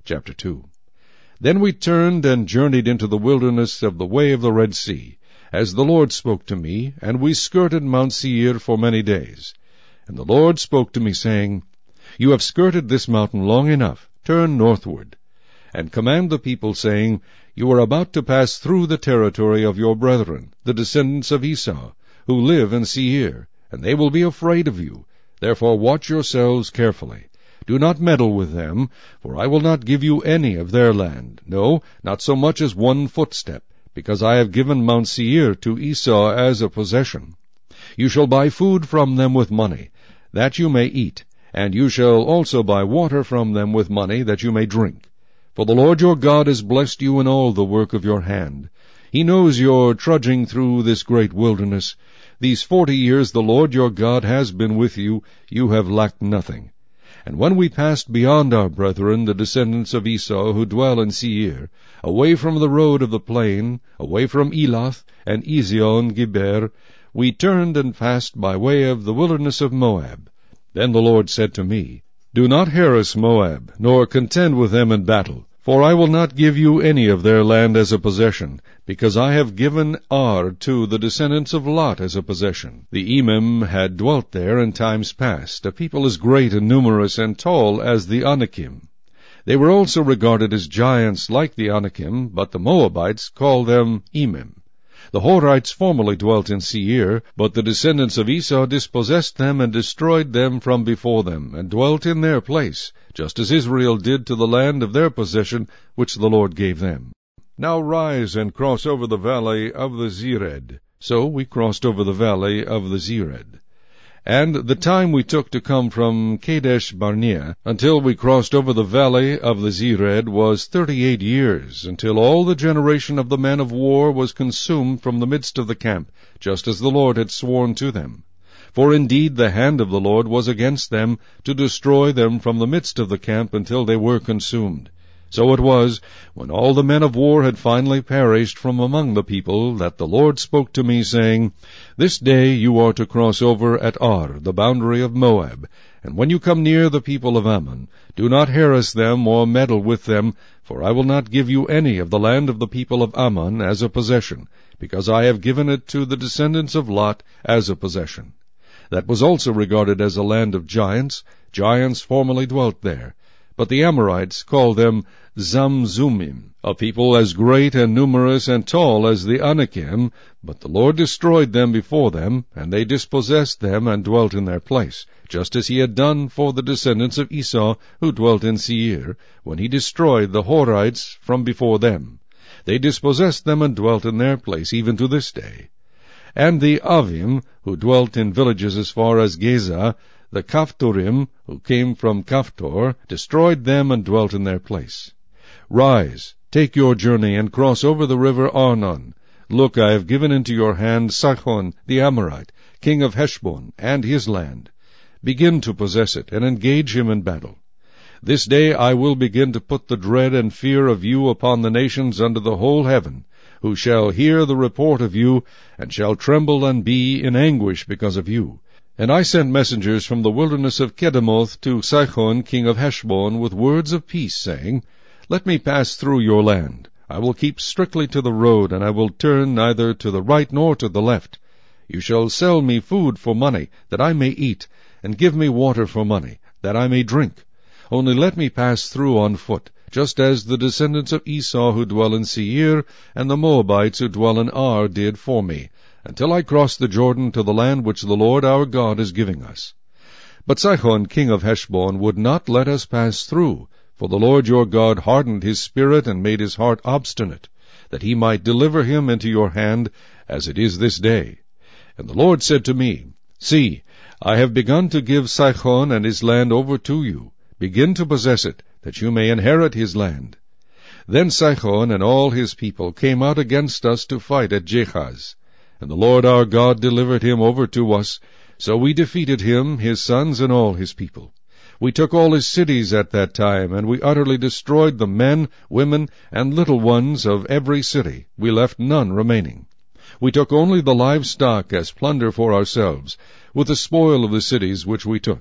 Chapter 2. Then we turned and journeyed into the wilderness of the way of the Red Sea, as the Lord spoke to me, and we skirted Mount Seir for many days. And the Lord spoke to me, saying, You have skirted this mountain long enough, turn northward, and command the people, saying, You are about to pass through the territory of your brethren, the descendants of Esau, who live in Seir, and they will be afraid of you. Therefore watch yourselves carefully. Do not meddle with them, for I will not give you any of their land, no, not so much as 1 footstep, because I have given Mount Seir to Esau as a possession. You shall buy food from them with money, that you may eat, and you shall also buy water from them with money, that you may drink. For the Lord your God has blessed you in all the work of your hand. He knows your trudging through this great wilderness. These 40 years the Lord your God has been with you, you have lacked nothing. And when we passed beyond our brethren, the descendants of Esau, who dwell in Seir, away from the road of the plain, away from Elath and Ezion-Geber, we turned and passed by way of the wilderness of Moab. Then the Lord said to me, Do not harass Moab, nor contend with them in battle, for I will not give you any of their land as a possession, because I have given Ar to the descendants of Lot as a possession. The Emim had dwelt there in times past, a people as great and numerous and tall as the Anakim. They were also regarded as giants like the Anakim, but the Moabites called them Emim. The Horites formerly dwelt in Seir, but the descendants of Esau dispossessed them and destroyed them from before them, and dwelt in their place, just as Israel did to the land of their possession, which the Lord gave them. Now rise and cross over the valley of the Zered. So we crossed over the valley of the Zered. And the time we took to come from Kadesh Barnea until we crossed over the valley of the Zered was 38 years, until all the generation of the men of war was consumed from the midst of the camp, just as the Lord had sworn to them. For indeed the hand of the Lord was against them, to destroy them from the midst of the camp until they were consumed. So it was, when all the men of war had finally perished from among the people, that the Lord spoke to me, saying, This day you are to cross over at Ar, the boundary of Moab, and when you come near the people of Ammon, do not harass them or meddle with them, for I will not give you any of the land of the people of Ammon as a possession, because I have given it to the descendants of Lot as a possession. That was also regarded as a land of giants. Giants formerly dwelt there. But the Amorites called them Zamzumim, a people as great and numerous and tall as the Anakim, but the Lord destroyed them before them, and they dispossessed them and dwelt in their place, just as he had done for the descendants of Esau, who dwelt in Seir, when he destroyed the Horites from before them. They dispossessed them and dwelt in their place, even to this day. And the Avim, who dwelt in villages as far as Geza, the Kaphtorim, who came from Kaphtor, destroyed them and dwelt in their place. Rise, take your journey, and cross over the river Arnon. Look, I have given into your hand Sihon the Amorite, king of Heshbon, and his land. Begin to possess it, and engage him in battle. This day I will begin to put the dread and fear of you upon the nations under the whole heaven, who shall hear the report of you, and shall tremble and be in anguish because of you. And I sent messengers from the wilderness of Kedemoth to Sihon king of Heshbon with words of peace, saying, Let me pass through your land. I will keep strictly to the road, and I will turn neither to the right nor to the left. You shall sell me food for money, that I may eat, and give me water for money, that I may drink. Only let me pass through on foot, just as the descendants of Esau who dwell in Seir, and the Moabites who dwell in Ar did for me, until I cross the Jordan to the land which the Lord our God is giving us. But Sihon king of Heshbon would not let us pass through, for the Lord your God hardened his spirit and made his heart obstinate, that he might deliver him into your hand, as it is this day. And the Lord said to me, See, I have begun to give Sihon and his land over to you. Begin to possess it, that you may inherit his land. Then Sihon and all his people came out against us to fight at Jehaz. And the Lord our God delivered him over to us, so we defeated him, his sons, and all his people. We took all his cities at that time, and we utterly destroyed the men, women, and little ones of every city. We left none remaining. We took only the livestock as plunder for ourselves, with the spoil of the cities which we took.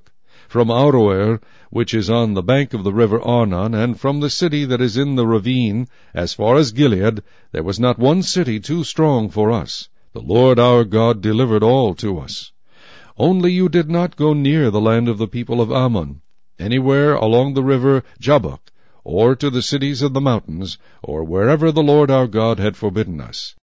from Aroer, which is on the bank of the river Arnon, and from the city that is in the ravine, as far as Gilead, there was not one city too strong for us. The Lord our God delivered all to us. Only you did not go near the land of the people of Ammon, anywhere along the river Jabbok, or to the cities of the mountains, or wherever the Lord our God had forbidden us.